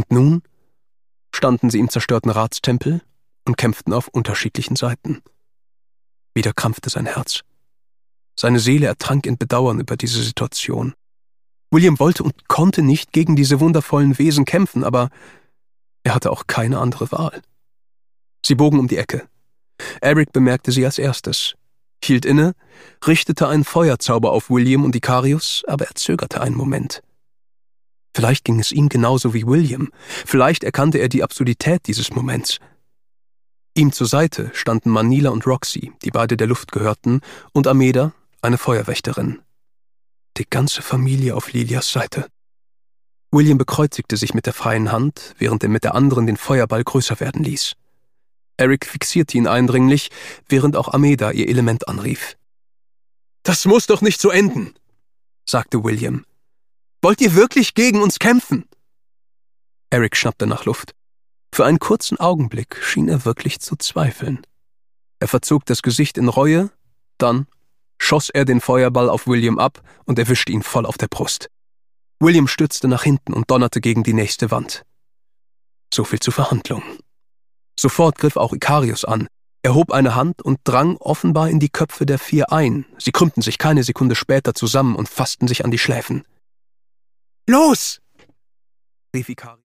Und nun standen sie im zerstörten Ratstempel und kämpften auf unterschiedlichen Seiten. Wieder krampfte sein Herz. Seine Seele ertrank in Bedauern über diese Situation. William wollte und konnte nicht gegen diese wundervollen Wesen kämpfen, aber er hatte auch keine andere Wahl. Sie bogen um die Ecke. Eric bemerkte sie als erstes, hielt inne, richtete einen Feuerzauber auf William und Ikarius, aber er zögerte einen Moment. Vielleicht ging es ihm genauso wie William. Vielleicht erkannte er die Absurdität dieses Moments. Ihm zur Seite standen Manila und Roxy, die beide der Luft gehörten, und Ameda, eine Feuerwächterin. Die ganze Familie auf Lilias Seite. William bekreuzigte sich mit der freien Hand, während er mit der anderen den Feuerball größer werden ließ. Eric fixierte ihn eindringlich, während auch Ameda ihr Element anrief. »Das muss doch nicht so enden«, sagte William. »Wollt ihr wirklich gegen uns kämpfen?« Eric schnappte nach Luft. Für einen kurzen Augenblick schien er wirklich zu zweifeln. Er verzog das Gesicht in Reue, dann schoss er den Feuerball auf William ab und erwischte ihn voll auf der Brust. William stürzte nach hinten und donnerte gegen die nächste Wand. So viel zur Verhandlung. Sofort griff auch Ikarius an. Er hob eine Hand und drang offenbar in die Köpfe der 4 ein. Sie krümmten sich keine Sekunde später zusammen und fassten sich an die Schläfen. »Los!« rief Ikarius.